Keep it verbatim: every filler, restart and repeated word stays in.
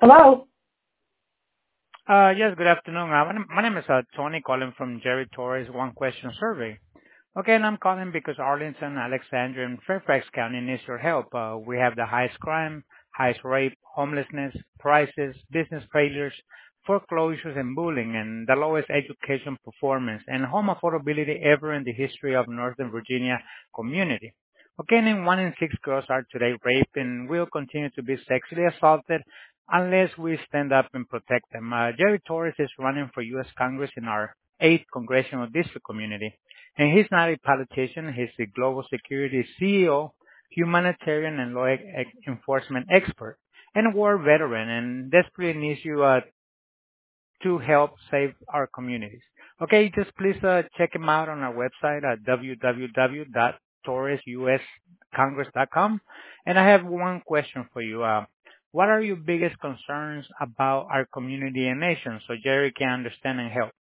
Hello? Uh Yes, good afternoon. Uh, My name my name is uh Tony calling from Jerry Torres One Question Survey. Okay, and I'm calling because Arlington, Alexandria, and Fairfax County needs your help. Uh, we have the highest crime, highest rape, homelessness, prices, business failures, foreclosures, and bullying, and the lowest education performance and home affordability ever in the history of Northern Virginia community. Okay, and one in six girls are today raped and will continue to be sexually assaulted unless we stand up and protect them. Uh, Jerry Torres is running for U S. Congress in our eighth congressional district community. And he's not a politician. He's a global security C E O, humanitarian and law e- enforcement expert, and a war veteran, and desperately needs you uh, to help save our communities. Okay, just please uh, check him out on our website at w w w dot torres u s congress dot com. And I have one question for you. Uh, what are your biggest concerns about our community and nation so Jerry can understand and help?